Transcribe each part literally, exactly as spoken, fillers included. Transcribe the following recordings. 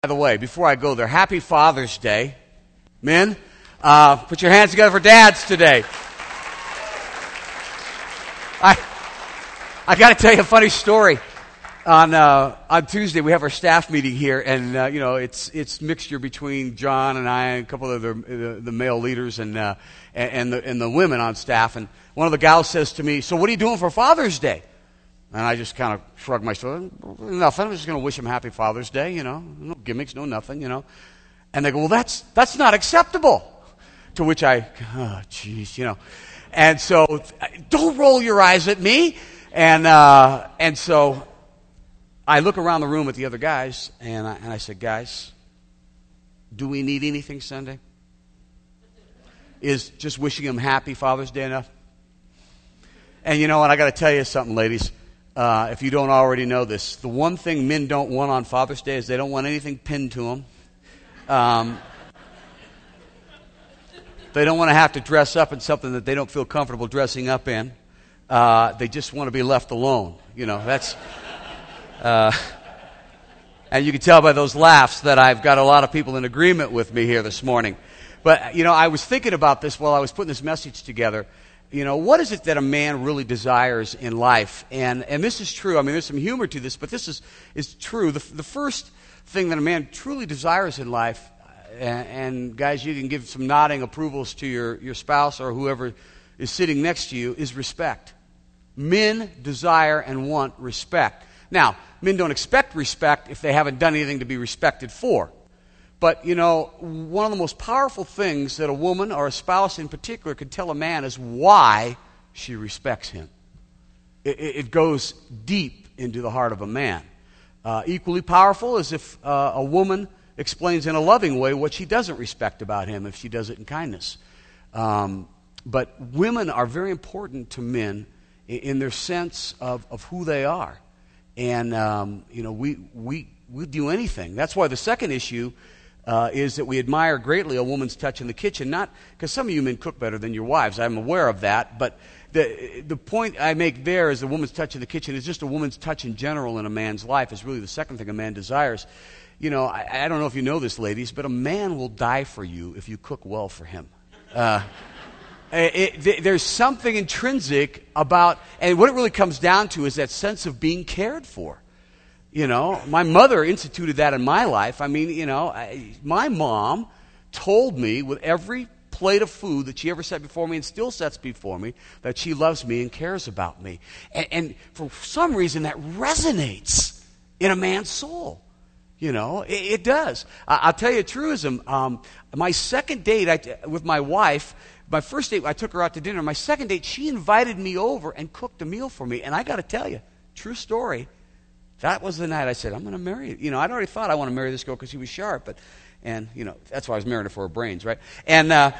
By the way, before I go there, happy Father's Day. Men, uh, put your hands together for dads today. I I got to tell you a funny story. On uh, on Tuesday, we have our staff meeting here, and uh, you know it's it's mixture between John and I and a couple of the the, the male leaders and uh, and the and the women on staff. And one of the gals says to me, "So what are you doing for Father's Day?" And I just kind of shrugged my shoulders. Nothing. I'm just going to wish him happy Father's Day, you know. No gimmicks, no nothing, you know. And they go, well, that's that's not acceptable. To which I, oh, jeez, you know. And so, don't roll your eyes at me. And uh, and so, I look around the room at the other guys, and I, and I said, guys, do we need anything Sunday? Is just wishing him happy Father's Day enough? And you know what? I got to tell you something, ladies. Uh, if you don't already know this, the one thing men don't want on Father's Day is they don't want anything pinned to them. Um, they don't want to have to dress up in something that they don't feel comfortable dressing up in. Uh, they just want to be left alone. You know, that's... Uh, and you can tell by those laughs that I've got a lot of people in agreement with me here this morning. But, you know, I was thinking about this while I was putting this message together. You know, what is it that a man really desires in life? And and this is true. I mean, there's some humor to this, but this is, is true. The, the first thing that a man truly desires in life, and, and guys, you can give some nodding approvals to your, your spouse or whoever is sitting next to you, is respect. Men desire and want respect. Now, men don't expect respect if they haven't done anything to be respected for. But, you know, one of the most powerful things that a woman or a spouse in particular could tell a man is why she respects him. It, it goes deep into the heart of a man. Uh, equally powerful is if uh, a woman explains in a loving way what she doesn't respect about him, if she does it in kindness. Um, but women are very important to men in, in their sense of, of who they are. And, um, you know, we, we, we do anything. That's why the second issue Uh, is that we admire greatly a woman's touch in the kitchen. Not because some of you men cook better than your wives. I'm aware of that. But the the point I make there is the woman's touch in the kitchen is just a woman's touch in general in a man's life is really the second thing a man desires. You know, I, I don't know if you know this, ladies, but a man will die for you if you cook well for him. Uh, it, it, there's something intrinsic about, and what it really comes down to is that sense of being cared for. You know, my mother instituted that in my life. I mean, you know, I, my mom told me with every plate of food that she ever set before me and still sets before me that she loves me and cares about me. And, and for some reason that resonates in a man's soul. You know, it, it does. I, I'll tell you a truism. Um, my second date I, with my wife, my first date, I took her out to dinner. My second date, she invited me over and cooked a meal for me. And I got to tell you, true story, that was the night I said, I'm going to marry you. You know, I'd already thought I want to marry this girl because she was sharp. But, and, you know, that's why I was marrying her for her brains, right? And, uh,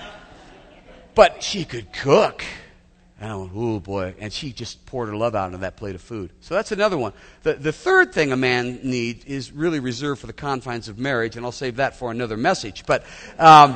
but she could cook. And I went, oh, boy. And she just poured her love out into that plate of food. So that's another one. The, the third thing a man needs is really reserved for the confines of marriage. And I'll save that for another message. But um,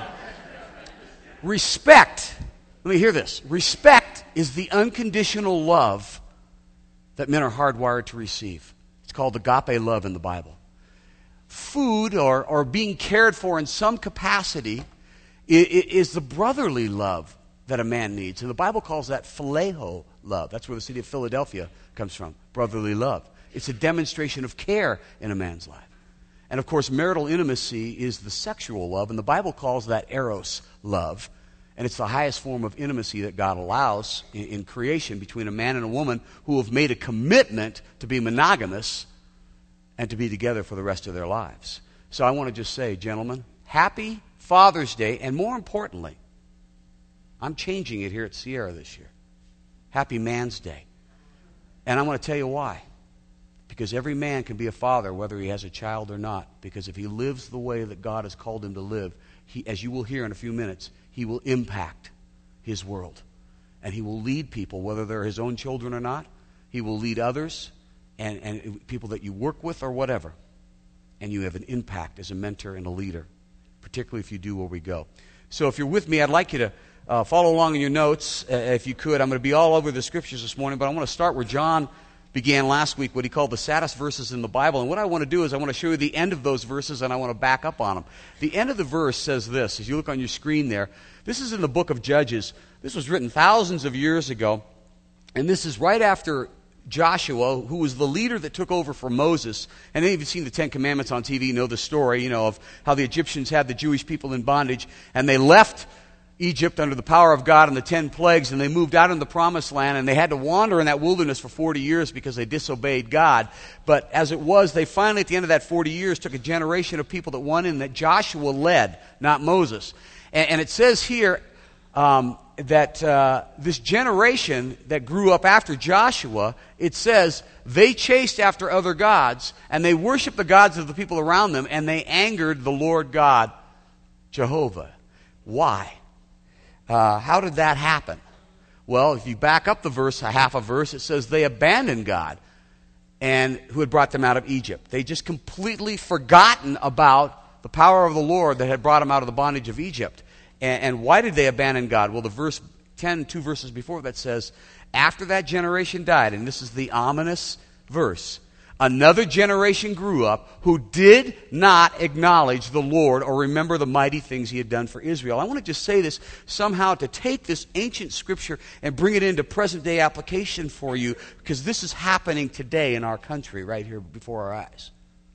respect. Let me hear this. Respect is the unconditional love that men are hardwired to receive. Called agape love in the Bible. Food or, or being cared for in some capacity is, is the brotherly love that a man needs. And the Bible calls that phileo love. That's where the city of Philadelphia comes from, brotherly love. It's a demonstration of care in a man's life. And of course, marital intimacy is the sexual love, and the Bible calls that eros love. And it's the highest form of intimacy that God allows in, in creation between a man and a woman who have made a commitment to be monogamous and to be together for the rest of their lives. So I want to just say, gentlemen, happy Father's Day, and more importantly, I'm changing it here at Sierra this year. Happy Man's Day. And I'm going to tell you why. Because every man can be a father whether he has a child or not. Because if he lives the way that God has called him to live, he, as you will hear in a few minutes, he will impact his world. And he will lead people, whether they're his own children or not. He will lead others and, and people that you work with or whatever. And you have an impact as a mentor and a leader, particularly if you do where we go. So if you're with me, I'd like you to uh, follow along in your notes. Uh, if you could, I'm going to be all over the scriptures this morning, but I want to start where John began last week what he called the saddest verses in the Bible. And what I want to do is I want to show you the end of those verses, and I want to back up on them. The end of the verse says this. As you look on your screen there, this is in the book of Judges. This was written thousands of years ago, and this is right after Joshua, who was the leader that took over for Moses. And any of you have seen the Ten Commandments on T V know the story, you know, of how the Egyptians had the Jewish people in bondage, and they left Egypt under the power of God and the ten plagues, and they moved out in the promised land, and they had to wander in that wilderness for forty years because they disobeyed God. But as it was, they finally, at the end of that forty years, took a generation of people that went in that Joshua led, not Moses. And, and it says here um, that uh, this generation that grew up after Joshua, it says they chased after other gods, and they worshiped the gods of the people around them, and they angered the Lord God, Jehovah. Why? Uh, how did that happen? Well, if you back up the verse, a half a verse, it says they abandoned God and who had brought them out of Egypt. They just completely forgotten about the power of the Lord that had brought them out of the bondage of Egypt. And, and why did they abandon God? Well, the verse ten, two verses before that says, after that generation died, and this is the ominous verse, another generation grew up who did not acknowledge the Lord or remember the mighty things he had done for Israel. I want to just say this somehow to take this ancient scripture and bring it into present day application for you, because this is happening today in our country right here before our eyes.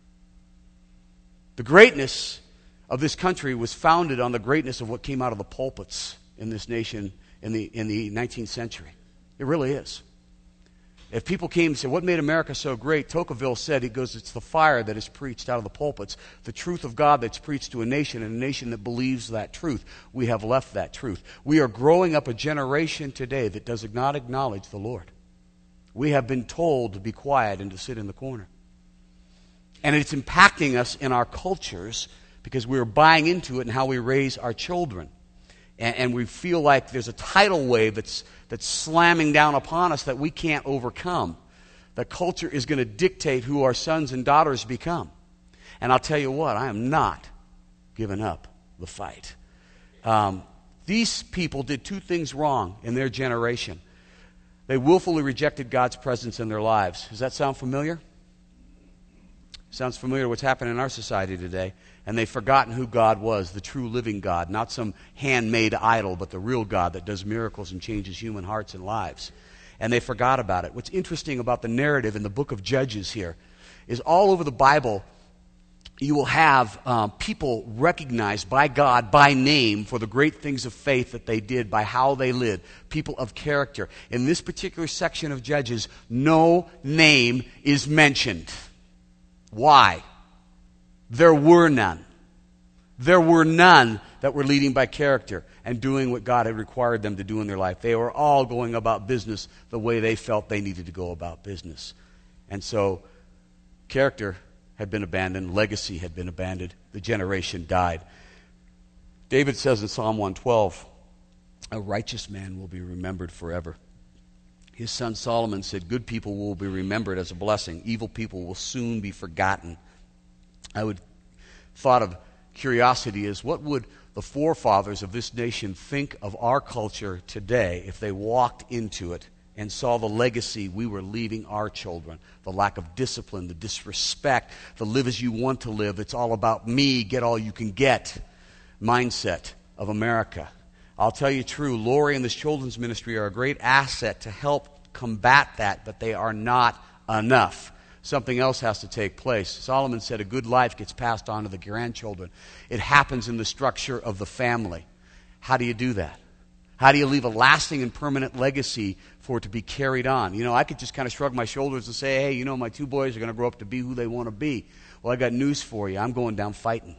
The greatness of this country was founded on the greatness of what came out of the pulpits in this nation in the, in the nineteenth century. It really is. If people came and said, what made America so great? Tocqueville said, he goes, it's the fire that is preached out of the pulpits, the truth of God that's preached to a nation, and a nation that believes that truth. We have left that truth. We are growing up a generation today that does not acknowledge the Lord. We have been told to be quiet and to sit in the corner. And it's impacting us in our cultures because we are buying into it and how we raise our children. And, and we feel like there's a tidal wave that's that's slamming down upon us that we can't overcome. The culture is going to dictate who our sons and daughters become. And I'll tell you what, I am not giving up the fight. Um, these people did two things wrong in their generation. They willfully rejected God's presence in their lives. Does that sound familiar? Sounds familiar to what's happening in our society today. And they've forgotten who God was, the true living God, not some handmade idol, but the real God that does miracles and changes human hearts and lives. And they forgot about it. What's interesting about the narrative in the book of Judges here is all over the Bible, you will have um, people recognized by God by name for the great things of faith that they did, by how they lived, people of character. In this particular section of Judges, no name is mentioned. Why? There were none. There were none that were leading by character and doing what God had required them to do in their life. They were all going about business the way they felt they needed to go about business. And so character had been abandoned. Legacy had been abandoned. The generation died. David says in Psalm one twelve, a righteous man will be remembered forever. His son Solomon said, good people will be remembered as a blessing. Evil people will soon be forgotten. I would thought of curiosity is, what would the forefathers of this nation think of our culture today if they walked into it and saw the legacy we were leaving our children? The lack of discipline, the disrespect, the live as you want to live, it's all about me, get all you can get mindset of America. I'll tell you true, Lori and this children's ministry are a great asset to help combat that, but they are not enough. Something else has to take place. Solomon said a good life gets passed on to the grandchildren. It happens in the structure of the family. How do you do that? How do you leave a lasting and permanent legacy for it to be carried on? You know, I could just kind of shrug my shoulders and say, hey, you know, my two boys are going to grow up to be who they want to be. Well, I got news for you. I'm going down fighting.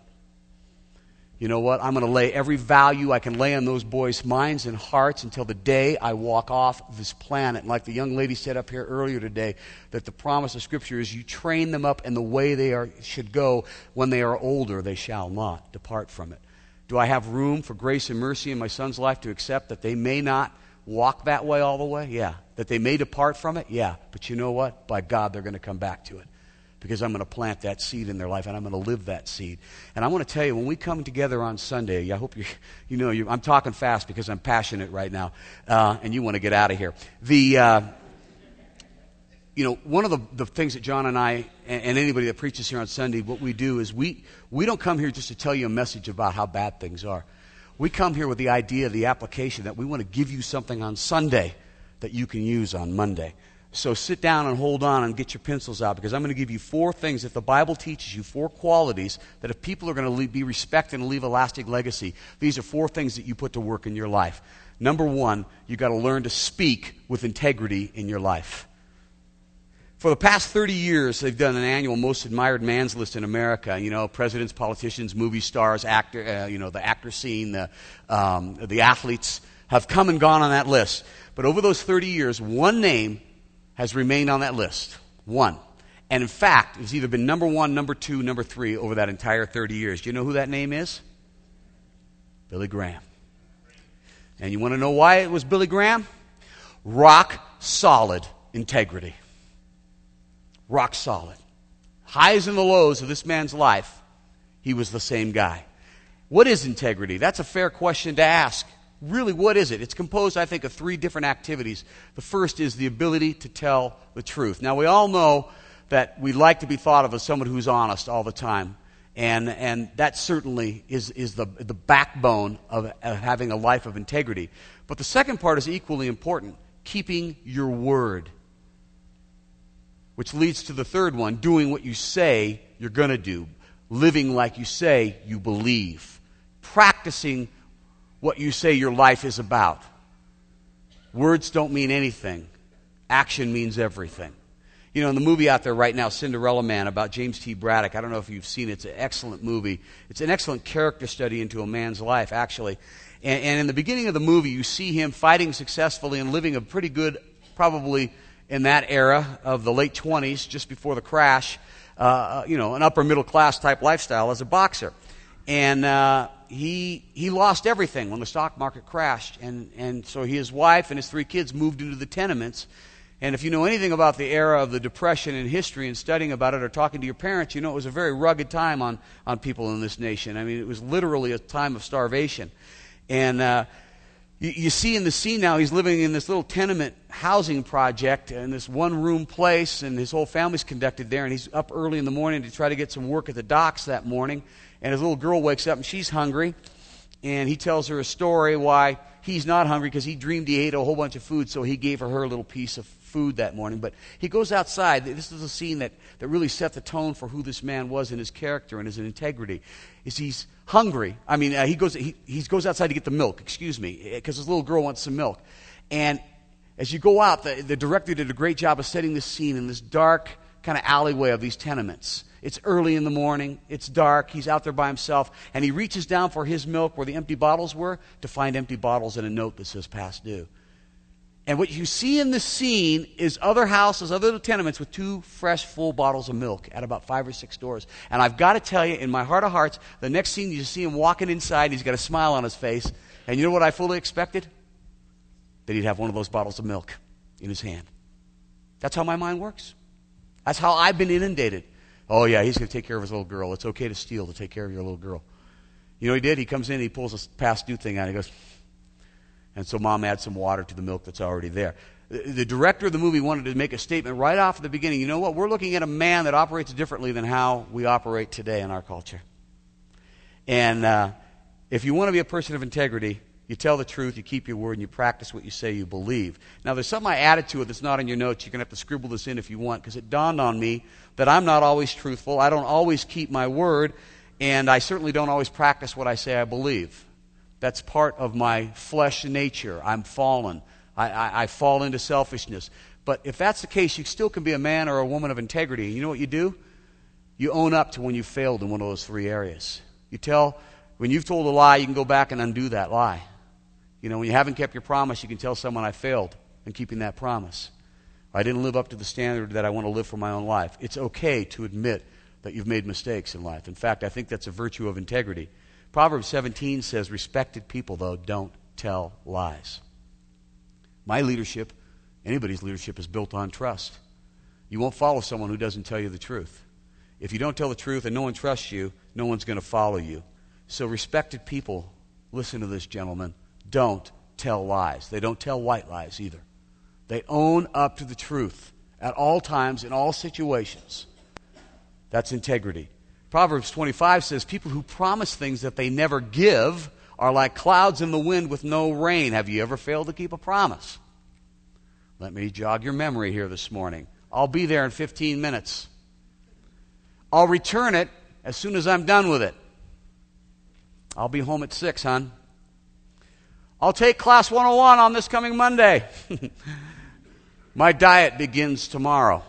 You know what? I'm going to lay every value I can lay on those boys' minds and hearts until the day I walk off this planet. And like the young lady said up here earlier today, that the promise of Scripture is you train them up in the way they are should go. When they are older, they shall not depart from it. Do I have room for grace and mercy in my son's life to accept that they may not walk that way all the way? Yeah. That they may depart from it? Yeah. But you know what? By God, they're going to come back to it. Because I'm going to plant that seed in their life, and I'm going to live that seed. And I want to tell you, when we come together on Sunday, I hope you, you know, you, I'm talking fast because I'm passionate right now, uh, and you want to get out of here. The uh, you know, one of the, the things that John and I, and, and anybody that preaches here on Sunday, what we do is we, we don't come here just to tell you a message about how bad things are. We come here with the idea, the application, that we want to give you something on Sunday that you can use on Monday. So sit down and hold on and get your pencils out, because I'm going to give you four things that the Bible teaches you, four qualities that if people are going to be respected and leave a lasting legacy, these are four things that you put to work in your life. Number one, you've got to learn to speak with integrity in your life. For the past thirty years, they've done an annual Most Admired Man's List in America. You know, presidents, politicians, movie stars, actor, uh, you know, the actor scene, the, um, the athletes have come and gone on that list. But over those thirty years, one name has remained on that list. One. And in fact, it's either been number one, number two, number three over that entire thirty years. Do you know who that name is? Billy Graham. And you want to know why it was Billy Graham? Rock solid integrity. Rock solid. Highs and the lows of this man's life, he was the same guy. What is integrity? That's a fair question to ask. Really, what is it? It's composed, I think, of three different activities. The first is the ability to tell the truth. Now, we all know that we like to be thought of as someone who's honest all the time. And and that certainly is, is the, the backbone of, of having a life of integrity. But the second part is equally important, keeping your word. Which leads to the third one, doing what you say you're going to do. Living like you say you believe. Practicing what you say your life is about. Words don't mean anything. Action means everything. You know, in the movie out there right now, Cinderella Man, about James T. Braddock, I don't know if you've seen it. It's an excellent movie. It's an excellent character study into a man's life, actually. And, and in the beginning of the movie, you see him fighting successfully and living a pretty good, probably in that era of the late twenties, just before the crash, uh, you know, an upper middle class type lifestyle as a boxer. And uh, he he lost everything when the stock market crashed. And, and so his wife and his three kids moved into the tenements. And if you know anything about the era of the Depression in history and studying about it or talking to your parents, you know it was a very rugged time on, on people in this nation. I mean, it was literally a time of starvation. And uh, you, you see in the scene now, he's living in this little tenement housing project in this one-room place, and his whole family's conducted there. And he's up early in the morning to try to get some work at the docks that morning. And his little girl wakes up, and she's hungry. And he tells her a story why he's not hungry, because he dreamed he ate a whole bunch of food, so he gave her her little piece of food that morning. But he goes outside. This is a scene that, that really set the tone for who this man was and his character and his integrity. Is he's hungry. I mean, uh, he goes he, he goes outside to get the milk, excuse me, because his little girl wants some milk. And as you go out, the, the director did a great job of setting this scene in this dark kind of alleyway of these tenements. It's early in the morning. It's dark. He's out there by himself. And he reaches down for his milk where the empty bottles were to find empty bottles and a note that says past due. And what you see in the scene is other houses, other tenements with two fresh, full bottles of milk at about five or six doors. And I've got to tell you, in my heart of hearts, the next scene you see him walking inside, he's got a smile on his face. And you know what I fully expected? That he'd have one of those bottles of milk in his hand. That's how my mind works. That's how I've been inundated. Oh, yeah, he's going to take care of his little girl. It's okay to steal to take care of your little girl. You know what he did? He comes in, he pulls a past due thing out, and he goes, and so mom adds some water to the milk that's already there. The, the director of the movie wanted to make a statement right off at the beginning. You know what? We're looking at a man that operates differently than how we operate today in our culture. And uh, if you want to be a person of integrity, you tell the truth, you keep your word, and you practice what you say you believe. Now, there's something I added to it that's not in your notes. You're going to have to scribble this in if you want, because it dawned on me that I'm not always truthful. I don't always keep my word, and I certainly don't always practice what I say I believe. That's part of my flesh nature. I'm fallen. I, I, I fall into selfishness. But if that's the case, you still can be a man or a woman of integrity. And you know what you do? You own up to when you failed in one of those three areas. You tell, when you've told a lie, you can go back and undo that lie. You know, when you haven't kept your promise, you can tell someone, I failed in keeping that promise. I didn't live up to the standard that I want to live for my own life. It's okay to admit that you've made mistakes in life. In fact, I think that's a virtue of integrity. Proverbs seventeen says, respected people, though, don't tell lies. My leadership, anybody's leadership, is built on trust. You won't follow someone who doesn't tell you the truth. If you don't tell the truth and no one trusts you, no one's going to follow you. So respected people, listen to this, gentlemen, don't tell lies. They don't tell white lies either. They own up to the truth at all times, in all situations. That's integrity. Proverbs twenty-five says, people who promise things that they never give are like clouds in the wind with no rain. Have you ever failed to keep a promise? Let me jog your memory here this morning. I'll be there in fifteen minutes. I'll return it as soon as I'm done with it. I'll be home at six, hon. I'll take class one oh one on this coming Monday. My diet begins tomorrow.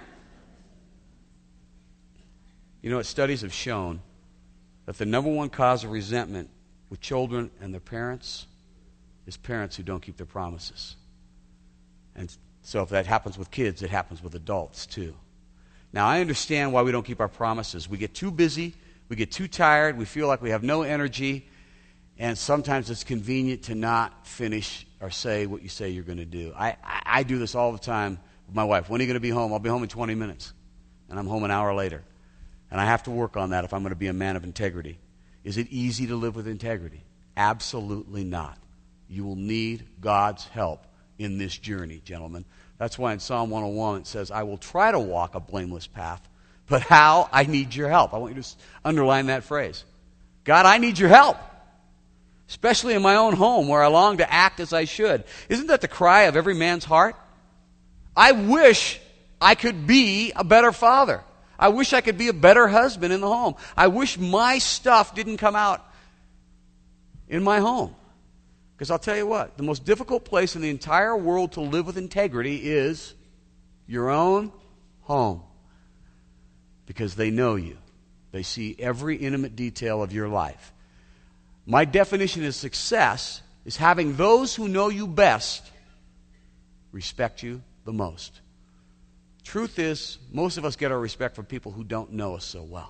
You know what? Studies have shown that the number one cause of resentment with children and their parents is parents who don't keep their promises. And so if that happens with kids, it happens with adults too. Now, I understand why we don't keep our promises. We get too busy, we get too tired, we feel like we have no energy, and sometimes it's convenient to not finish or say what you say you're going to do. I, I, I do this all the time with my wife. When are you going to be home? I'll be home in twenty minutes. And I'm home an hour later. And I have to work on that if I'm going to be a man of integrity. Is it easy to live with integrity? Absolutely not. You will need God's help in this journey, gentlemen. That's why in Psalm one oh one it says, I will try to walk a blameless path, but how? I need your help. I want you to underline that phrase. God, I need your help, especially in my own home where I long to act as I should. Isn't that the cry of every man's heart? I wish I could be a better father. I wish I could be a better husband in the home. I wish my stuff didn't come out in my home. Because I'll tell you what, the most difficult place in the entire world to live with integrity is your own home. Because they know you. They see every intimate detail of your life. My definition of success is having those who know you best respect you the most. Truth is, most of us get our respect from people who don't know us so well.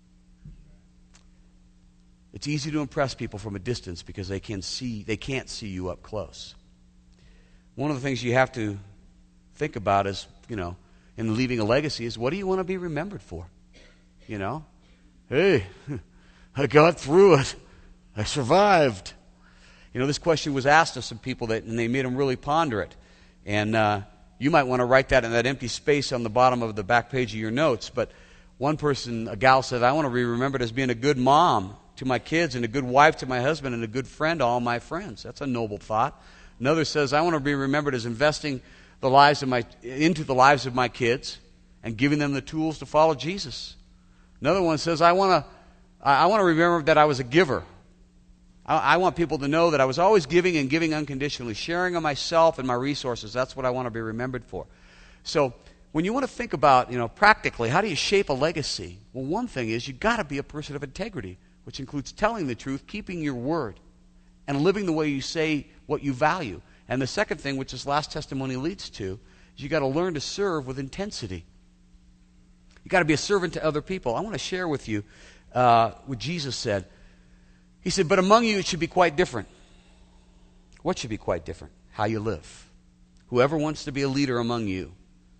It's easy to impress people from a distance because they can see they can't see you up close. One of the things you have to think about is, you know, in leaving a legacy is, what do you want to be remembered for? You know? Hey, I got through it. I survived. You know, this question was asked of some people that, and they made them really ponder it. And uh, you might want to write that in that empty space on the bottom of the back page of your notes. But one person, a gal, said, I want to be remembered as being a good mom to my kids and a good wife to my husband and a good friend to all my friends. That's a noble thought. Another says, I want to be remembered as investing the lives of my into the lives of my kids and giving them the tools to follow Jesus. Another one says, I want to I want to remember that I was a giver. I, I want people to know that I was always giving and giving unconditionally, sharing of myself and my resources. That's what I want to be remembered for. So when you want to think about, you know, practically, how do you shape a legacy? Well, one thing is you've got to be a person of integrity, which includes telling the truth, keeping your word, and living the way you say what you value. And the second thing, which this last testimony leads to, is you've got to learn to serve with intensity. You've got to be a servant to other people. I want to share with you uh, what Jesus said. He said, but among you it should be quite different. What should be quite different? How you live. Whoever wants to be a leader among you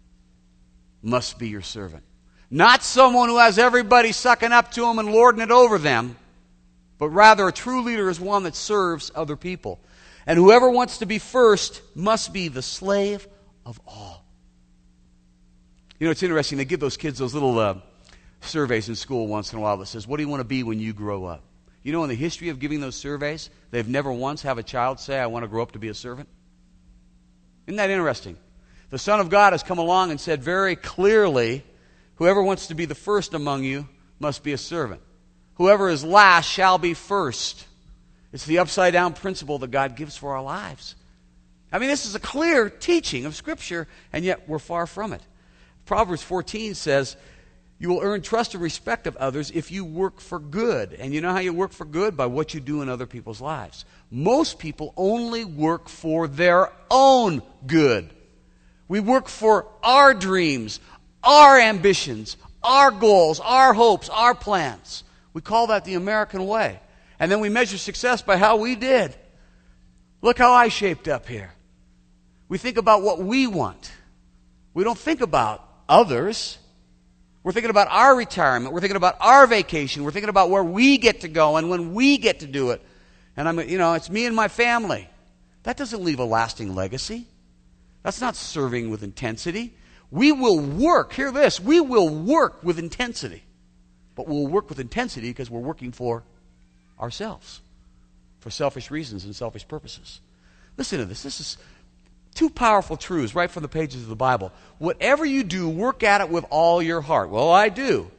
must be your servant. Not someone who has everybody sucking up to them and lording it over them, but rather a true leader is one that serves other people. And whoever wants to be first must be the slave of all. You know, it's interesting. They give those kids those little uh, surveys in school once in a while that says, what do you want to be when you grow up? You know, in the history of giving those surveys, they've never once have a child say, I want to grow up to be a servant. Isn't that interesting? The Son of God has come along and said very clearly, whoever wants to be the first among you must be a servant. Whoever is last shall be first. It's the upside-down principle that God gives for our lives. I mean, this is a clear teaching of Scripture, and yet we're far from it. Proverbs fourteen says, you will earn trust and respect of others if you work for good. And you know how you work for good? By what you do in other people's lives. Most people only work for their own good. We work for our dreams, our ambitions, our goals, our hopes, our plans. We call that the American way. And then we measure success by how we did. Look how I shaped up here. We think about what we want. We don't think about others. We're thinking about our retirement. We're thinking about our vacation. We're thinking about where we get to go and when we get to do it. And I'm, you know, it's me and my family. That doesn't leave a lasting legacy. That's not serving with intensity. We will work, hear this, we will work with intensity. But we'll work with intensity because we're working for ourselves, for selfish reasons and selfish purposes. Listen to this. This is two powerful truths right from the pages of the Bible. Whatever you do, work at it with all your heart. Well, I do.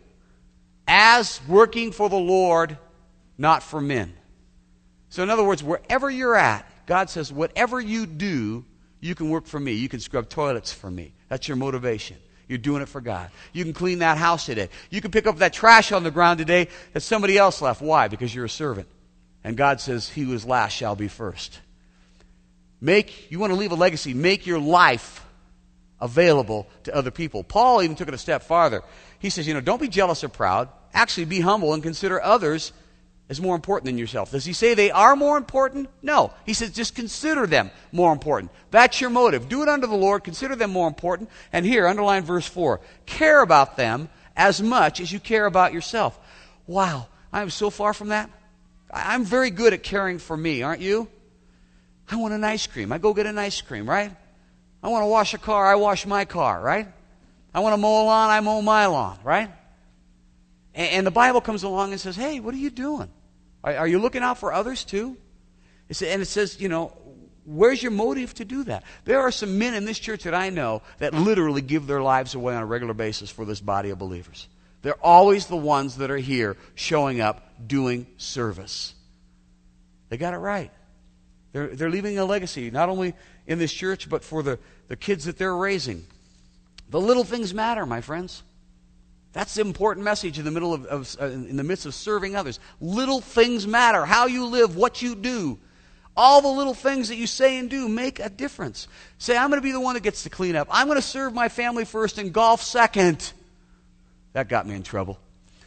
As working for the Lord, not for men. So in other words, wherever you're at, God says, whatever you do, you can work for me. You can scrub toilets for me. That's your motivation. You're doing it for God. You can clean that house today. You can pick up that trash on the ground today that somebody else left. Why? Because you're a servant. And God says, he who is last shall be first. Make, you want to leave a legacy, make your life available to other people. Paul even took it a step farther. He says, you know, don't be jealous or proud. Actually, be humble and consider others as more important than yourself. Does he say they are more important? No. He says just consider them more important. That's your motive. Do it unto the Lord. Consider them more important. And here, underline verse four. Care about them as much as you care about yourself. Wow. I am so far from that. I'm very good at caring for me, aren't you? I want an ice cream. I go get an ice cream, right? I want to wash a car. I wash my car, right? I want to mow a lawn. I mow my lawn, right? And, and the Bible comes along and says, hey, what are you doing? Are, are you looking out for others too? It's, and it says, you know, where's your motive to do that? There are some men in this church that I know that literally give their lives away on a regular basis for this body of believers. They're always the ones that are here showing up, doing service. They got it right. They're, they're leaving a legacy, not only in this church, but for the, the kids that they're raising. The little things matter, my friends. That's the important message in the middle of, of uh, in the midst of serving others. Little things matter. How you live, what you do. All the little things that you say and do make a difference. Say, I'm going to be the one that gets to clean up. I'm going to serve my family first and golf second. That got me in trouble.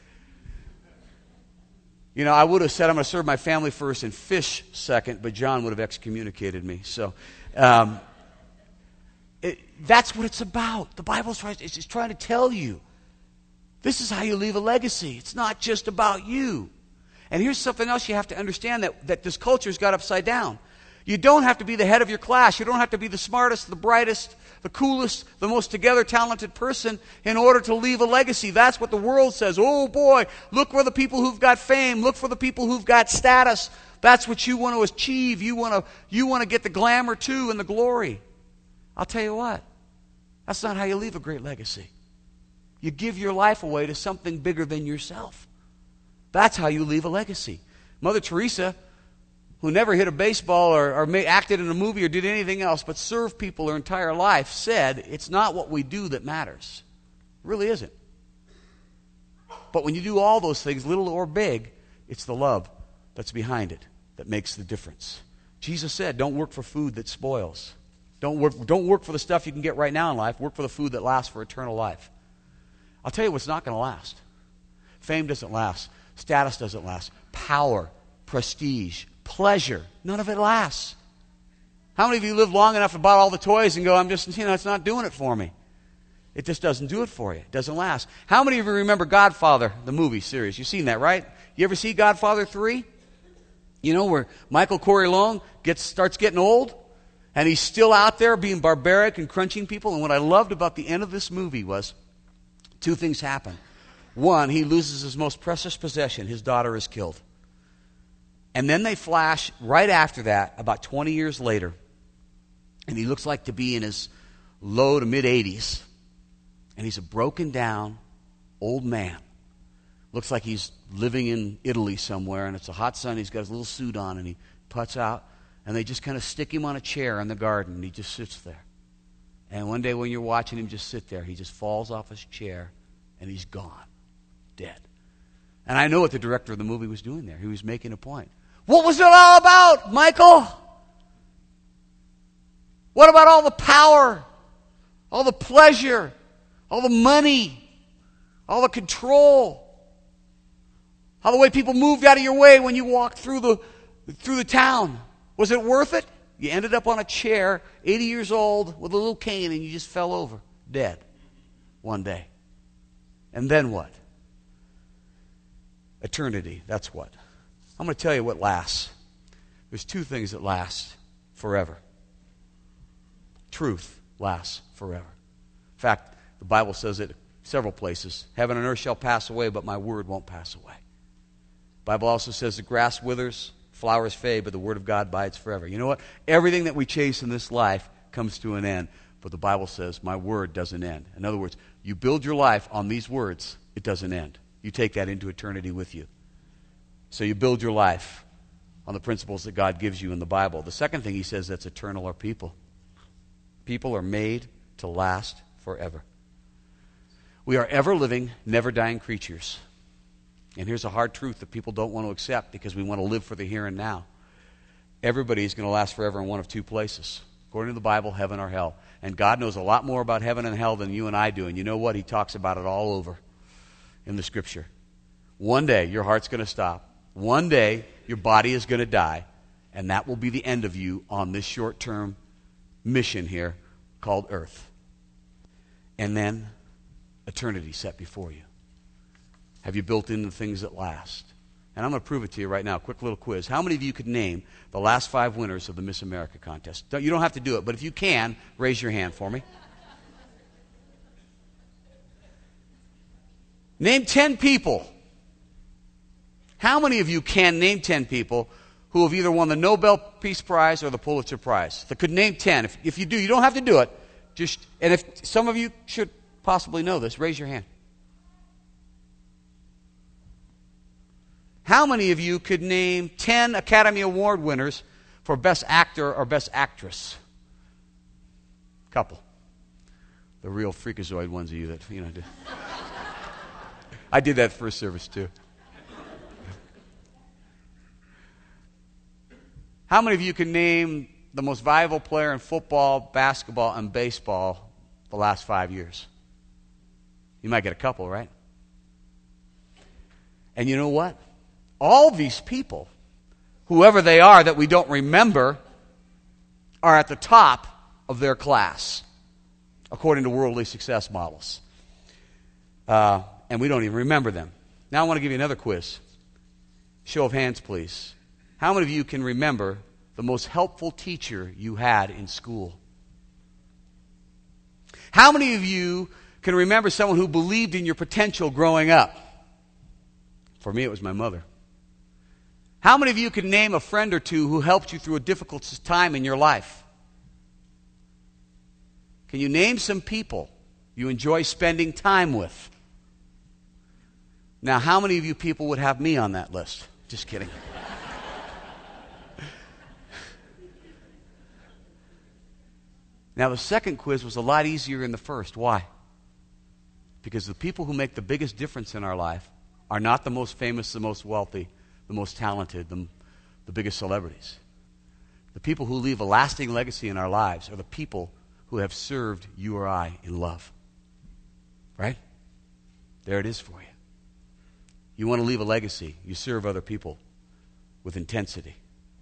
You know, I would have said I'm going to serve my family first and fish second, but John would have excommunicated me. So um, it, that's what it's about. The Bible's trying, it's just trying to tell you. This is how you leave a legacy. It's not just about you. And here's something else you have to understand that, that this culture's got upside down. You don't have to be the head of your class. You don't have to be the smartest, the brightest, the coolest, the most together talented person in order to leave a legacy. That's what the world says. Oh boy, look for the people who've got fame. Look for the people who've got status. That's what you want to achieve. You want to, you want to get the glamour too and the glory. I'll tell you what, that's not how you leave a great legacy. You give your life away to something bigger than yourself. That's how you leave a legacy. Mother Teresa, who never hit a baseball or, or made, acted in a movie or did anything else but served people her entire life, said, it's not what we do that matters. It really isn't. But when you do all those things, little or big, it's the love that's behind it that makes the difference. Jesus said, don't work for food that spoils. Don't work, don't work for the stuff you can get right now in life. Work for the food that lasts for eternal life. I'll tell you what's not going to last. Fame doesn't last. Status doesn't last. Power, prestige, pleasure, none of it lasts. How many of you live long enough to buy all the toys and go, I'm just, you know, it's not doing it for me. It just doesn't do it for you. It doesn't last. How many of you remember Godfather, the movie series? You've seen that, right? You ever see Godfather three? You know, where Michael Corleone gets, starts getting old, and he's still out there being barbaric and crunching people. And what I loved about the end of this movie was two things happen. One, he loses his most precious possession. His daughter is killed. And then they flash right after that, about twenty years later, and he looks like to be in his low to mid-eighties, and he's a broken down old man. Looks like he's living in Italy somewhere, and it's a hot sun. He's got his little suit on, and he puts out, and they just kind of stick him on a chair in the garden, and he just sits there. And one day when you're watching him just sit there, he just falls off his chair, and he's gone, dead. And I know what the director of the movie was doing there. He was making a point. What was it all about, Michael? What about all the power, all the pleasure, all the money, all the control, all the way people moved out of your way when you walked through the through the town? Was it worth it? You ended up on a chair, eighty years old, with a little cane, and you just fell over, dead, one day. And then what? Eternity, that's what. I'm going to tell you what lasts. There's two things that last forever. Truth lasts forever. fact, the Bible says it several places. Heaven and earth shall pass away, but my word won't pass away. The Bible also says the grass withers, flowers fade, but the word of God abides forever. You know what? Everything that we chase in this life comes to an end, but the Bible says my word doesn't end. In other words, you build your life on these words, it doesn't end. You take that into eternity with you. So you build your life on the principles that God gives you in the Bible. The second thing he says that's eternal are people. People are made to last forever. We are ever-living, never-dying creatures. And here's a hard truth that people don't want to accept because we want to live for the here and now. Everybody is going to last forever in one of two places. According to the Bible, heaven or hell. And God knows a lot more about heaven and hell than you and I do. And you know what? He talks about it all over in the Scripture. One day, your heart's going to stop. One day, your body is going to die. And that will be the end of you on this short-term mission here called Earth. And then eternity set before you. Have you built in the things that last? And I'm going to prove it to you right now. Quick little quiz. How many of you could name the last five winners of the Miss America contest? Don't, you don't have to do it, but if you can, raise your hand for me. Name ten people. How many of you can name ten people who have either won the Nobel Peace Prize or the Pulitzer Prize? That could name ten. If, if you do, you don't have to do it. Just, and if some of you should possibly know this, raise your hand. How many of you could name ten Academy Award winners for Best Actor or Best Actress? Couple. The real freakazoid ones of you that, you know, did. I did that first service too. How many of you can name the most valuable player in football, basketball, and baseball the last five years? You might get a couple, right? And you know what? All these people, whoever they are that we don't remember, are at the top of their class, according to worldly success models. Uh, and we don't even remember them. Now I want to give you another quiz. Show of hands, please. How many of you can remember the most helpful teacher you had in school? How many of you can remember someone who believed in your potential growing up? For me, it was my mother. How many of you can name a friend or two who helped you through a difficult time in your life? Can you name some people you enjoy spending time with? Now, how many of you people would have me on that list? Just kidding. Now, the second quiz was a lot easier than the first. Why? Because the people who make the biggest difference in our life are not the most famous, the most wealthy, the most talented, the, the biggest celebrities. The people who leave a lasting legacy in our lives are the people who have served you or I in love. Right? There it is for you. You want to leave a legacy, you serve other people with intensity.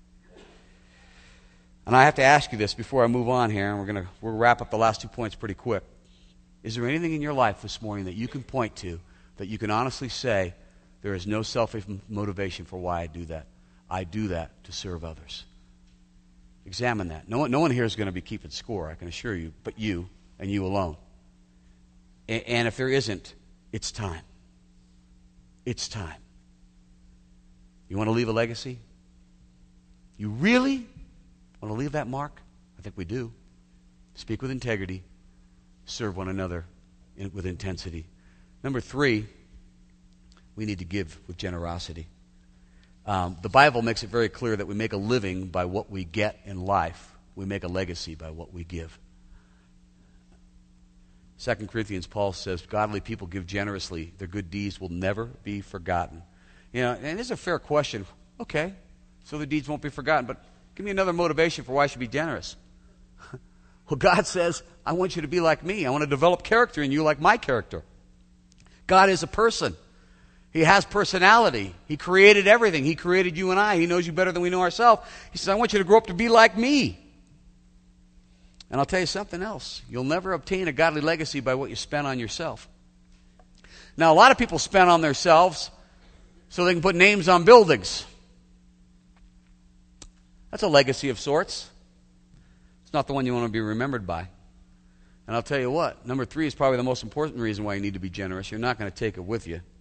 And I have to ask you this before I move on here, and we're going to we'll wrap up the last two points pretty quick. Is there anything in your life this morning that you can point to that you can honestly say, there is no selfish motivation for why I do that? I do that to serve others. Examine that. No one, no one here is going to be keeping score, I can assure you, but you and you alone. And, and if there isn't, it's time. It's time. You want to leave a legacy? You really want to leave that mark? I think we do. Speak with integrity. Serve one another in, with intensity. Number three, we need to give with generosity. Um, the Bible makes it very clear that we make a living by what we get in life. We make a legacy by what we give. Second Corinthians, Paul says, godly people give generously. Their good deeds will never be forgotten. You know, and it's a fair question. Okay, so the deeds won't be forgotten, but give me another motivation for why I should be generous. Well, God says, I want you to be like me. I want to develop character in you like my character. God is a person. He has personality. He created everything. He created you and I. He knows you better than we know ourselves. He says, I want you to grow up to be like me. And I'll tell you something else. You'll never obtain a godly legacy by what you spend on yourself. Now, a lot of people spend on themselves so they can put names on buildings. That's a legacy of sorts. It's not the one you want to be remembered by. And I'll tell you what, number three is probably the most important reason why you need to be generous. You're not going to take it with you.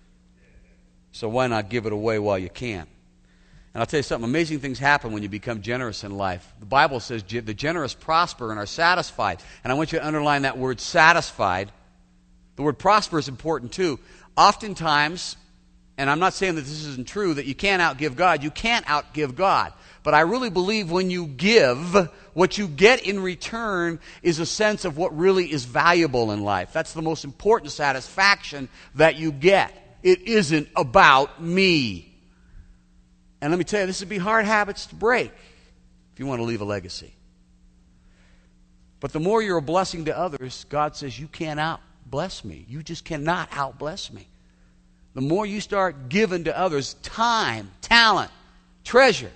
So why not give it away while you can? And I'll tell you something, amazing things happen when you become generous in life. The Bible says the generous prosper and are satisfied. And I want you to underline that word satisfied. The word prosper is important too. Oftentimes, and I'm not saying that this isn't true, that you can't outgive God. You can't outgive God. But I really believe when you give, what you get in return is a sense of what really is valuable in life. That's the most important satisfaction that you get. It isn't about me. And let me tell you, this would be hard habits to break if you want to leave a legacy. But the more you're a blessing to others, God says you can't out-bless me. You just cannot out-bless me. The more you start giving to others time, talent, treasure,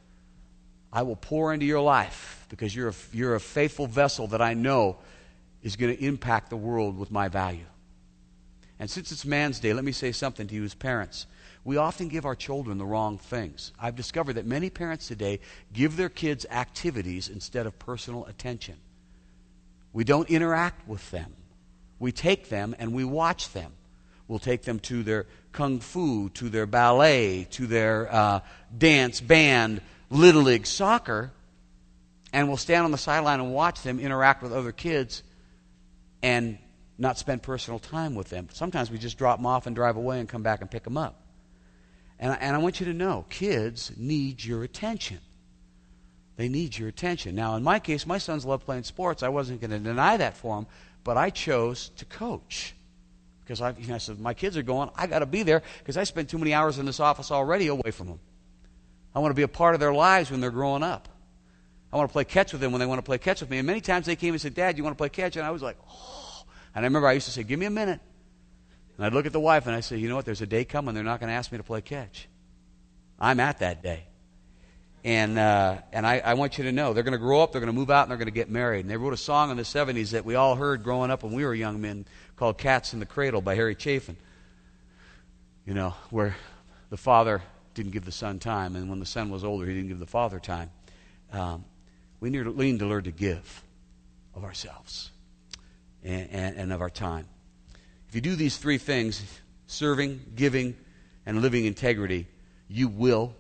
I will pour into your life because you're a, you're a faithful vessel that I know is going to impact the world with my value. And since it's Man's Day, let me say something to you as parents. We often give our children the wrong things. I've discovered that many parents today give their kids activities instead of personal attention. We don't interact with them. We take them and we watch them. We'll take them to their kung fu, to their ballet, to their uh, dance, band, Little League, soccer, and we'll stand on the sideline and watch them interact with other kids and not spend personal time with them. Sometimes we just drop them off and drive away and come back and pick them up. And I, and I want you to know, kids need your attention. They need your attention. Now, in my case, my sons love playing sports. I wasn't going to deny that for them, but I chose to coach. Because I, you know, I said, my kids are going, I got to be there because I spend too many hours in this office already away from them. I want to be a part of their lives when they're growing up. I want to play catch with them when they want to play catch with me. And many times they came and said, Dad, you want to play catch? And I was like, oh. And I remember I used to say, give me a minute. And I'd look at the wife and I'd say, you know what, there's a day coming they're not going to ask me to play catch. I'm at that day. And uh, and I, I want you to know, they're going to grow up, they're going to move out, and they're going to get married. And they wrote a song in the seventies that we all heard growing up when we were young men called Cats in the Cradle by Harry Chapin. You know, where the father didn't give the son time, and when the son was older, he didn't give the father time. Um, we need to, need to learn to give of ourselves and, and, and of our time. If you do these three things, serving, giving, and living integrity, you will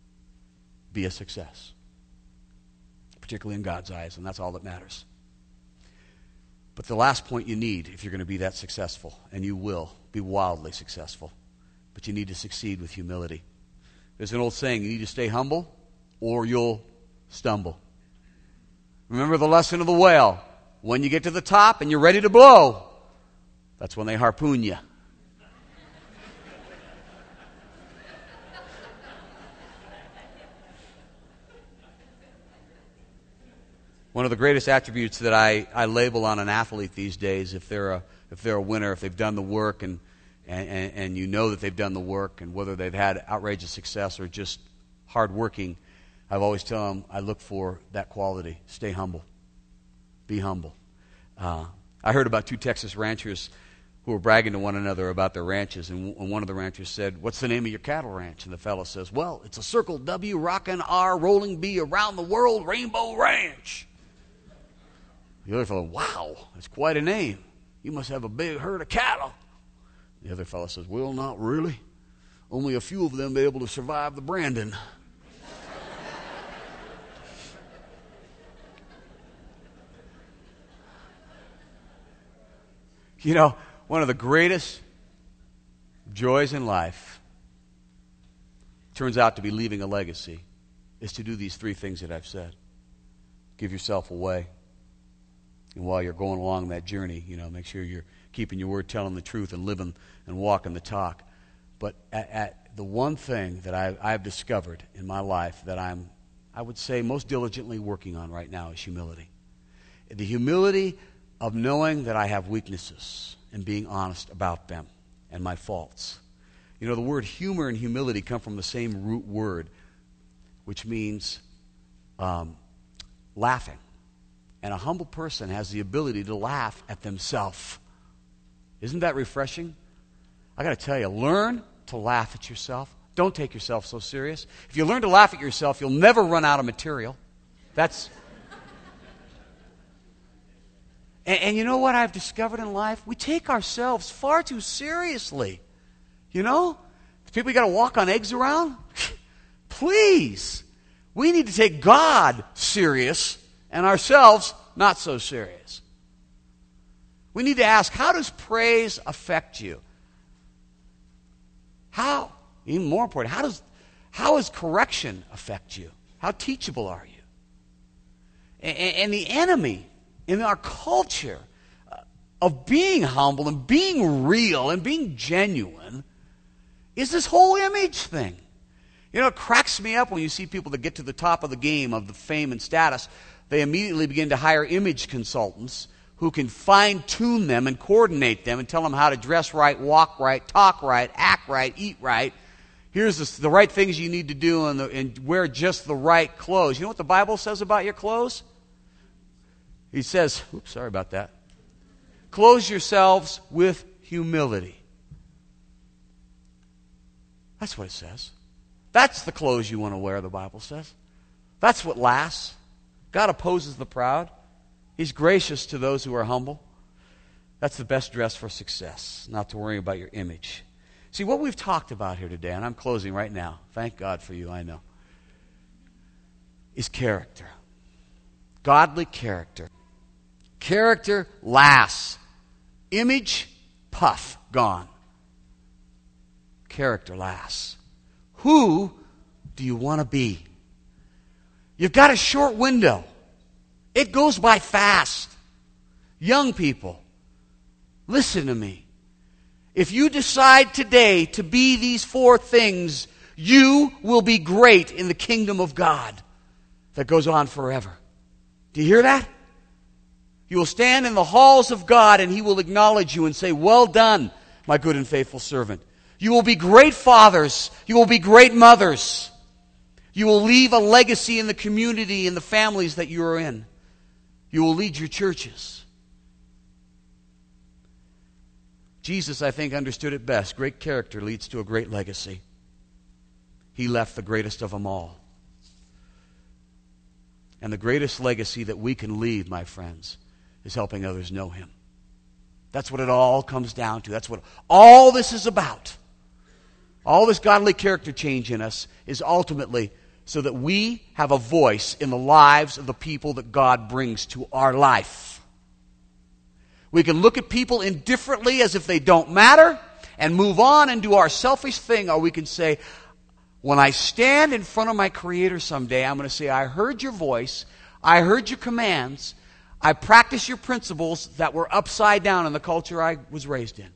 be a success, particularly in God's eyes, and that's all that matters. But the last point you need if you're going to be that successful, and you will be wildly successful, but you need to succeed with humility. There's an old saying, you need to stay humble or you'll stumble. Remember the lesson of the whale. When you get to the top and you're ready to blow, that's when they harpoon you. One of the greatest attributes that I, I label on an athlete these days, if they're a if they're a winner, if they've done the work and, and, and you know that they've done the work, and whether they've had outrageous success or just hard working, I've always tell them I look for that quality. Stay humble. Be humble. Uh, I heard about two Texas ranchers who were bragging to one another about their ranches, and one of the ranchers said, "What's the name of your cattle ranch?" And the fellow says, "Well, it's a Circle W, Rockin' R, Rolling B, Around the World, Rainbow Ranch." The other fellow, "Wow, that's quite a name. You must have a big herd of cattle." The other fellow says, "Well, not really. Only a few of them be able to survive the branding." You know, one of the greatest joys in life turns out to be leaving a legacy is to do these three things that I've said. Give yourself away. And while you're going along that journey, you know, make sure you're keeping your word, telling the truth, and living and walking the talk. But at, at the one thing that I, I've discovered in my life that I'm, I would say, most diligently working on right now is humility. The humility of knowing that I have weaknesses and being honest about them and my faults. You know, the word humor and humility come from the same root word, which means um, laughing. And a humble person has the ability to laugh at themselves. Isn't that refreshing? I got to tell you, learn to laugh at yourself. Don't take yourself so serious. If you learn to laugh at yourself, you'll never run out of material. That's... And, and you know what I've discovered in life? We take ourselves far too seriously. You know? The people you got to walk on eggs around? Please. We need to take God serious and ourselves not so serious. We need to ask, how does praise affect you? How? Even more important, how does how does correction affect you? How teachable are you? And, and the enemy in our culture of being humble and being real and being genuine is this whole image thing. You know, it cracks me up when you see people that get to the top of the game of the fame and status. They immediately begin to hire image consultants who can fine-tune them and coordinate them and tell them how to dress right, walk right, talk right, act right, eat right. Here's the, the right things you need to do and, the, and wear just the right clothes. You know what the Bible says about your clothes? He says, oops, sorry about that. Clothe yourselves with humility. That's what it says. That's the clothes you want to wear, the Bible says. That's what lasts. God opposes the proud. He's gracious to those who are humble. That's the best dress for success, not to worry about your image. See, what we've talked about here today, and I'm closing right now, thank God for you, I know, is character. Godly character. Character lasts. Image, puff, gone. Character lasts. Who do you want to be? You've got a short window. It goes by fast. Young people, listen to me. If you decide today to be these four things, you will be great in the kingdom of God that goes on forever. Do you hear that? You will stand in the halls of God and He will acknowledge you and say, well done, my good and faithful servant. You will be great fathers. You will be great mothers. You will leave a legacy in the community and the families that you are in. You will lead your churches. Jesus, I think, understood it best. Great character leads to a great legacy. He left the greatest of them all. And the greatest legacy that we can leave, my friends, is helping others know Him. That's what it all comes down to. That's what all this is about. All this godly character change in us is ultimately so that we have a voice in the lives of the people that God brings to our life. We can look at people indifferently as if they don't matter and move on and do our selfish thing, or we can say, when I stand in front of my Creator someday, I'm going to say, I heard your voice, I heard your commands, I practice your principles that were upside down in the culture I was raised in.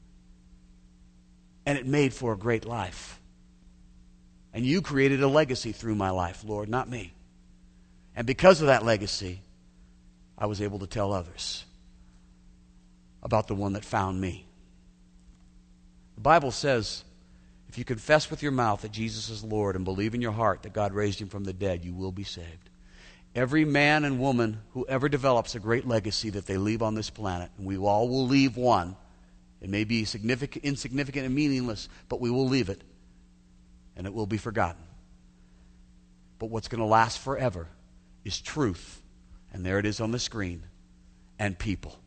And it made for a great life. And you created a legacy through my life, Lord, not me. And because of that legacy, I was able to tell others about the one that found me. The Bible says, if you confess with your mouth that Jesus is Lord and believe in your heart that God raised Him from the dead, you will be saved. Every man and woman who ever develops a great legacy that they leave on this planet, and we all will leave one. It may be significant, insignificant and meaningless, but we will leave it, and it will be forgotten. But what's going to last forever is truth, and there it is on the screen, and people.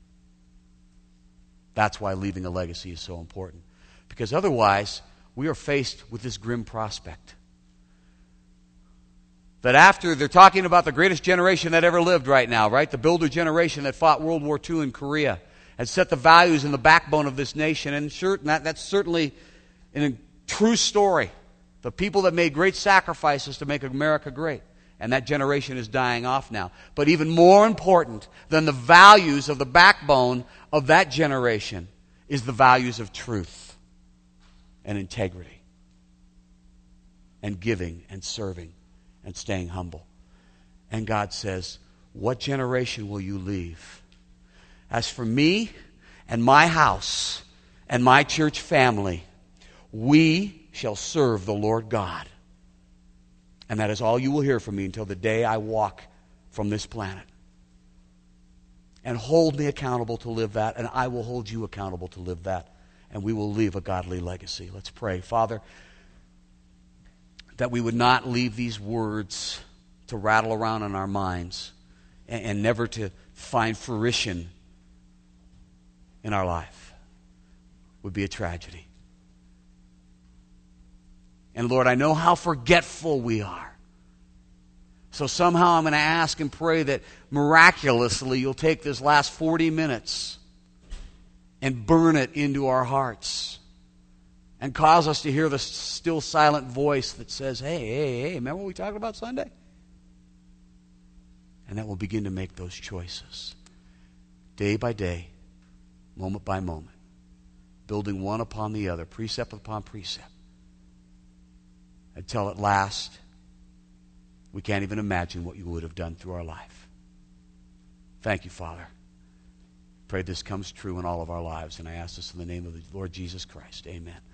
That's why leaving a legacy is so important. Because otherwise, we are faced with this grim prospect. That after, they're talking about the greatest generation that ever lived right now, right? The builder generation that fought World War Two in Korea and set the values and the backbone of this nation. And sure, that, that's certainly a true story. The people that made great sacrifices to make America great. And that generation is dying off now. But even more important than the values of the backbone of that generation is the values of truth and integrity and giving and serving and staying humble. And God says, what generation will you leave? As for me and my house and my church family, we shall serve the Lord God. And that is all you will hear from me until the day I walk from this planet. And hold me accountable to live that, and I will hold you accountable to live that. And we will leave a godly legacy. Let's pray. Father, that we would not leave these words to rattle around in our minds and, and never to find fruition in our life would be a tragedy. And Lord, I know how forgetful we are. So somehow I'm going to ask and pray that miraculously you'll take this last forty minutes and burn it into our hearts and cause us to hear the still silent voice that says, hey, hey, hey, remember what we talked about Sunday? And that we'll begin to make those choices day by day, moment by moment, building one upon the other, precept upon precept, until at last we can't even imagine what you would have done through our life. Thank you, Father. Pray this comes true in all of our lives, and I ask this in the name of the Lord Jesus Christ. Amen.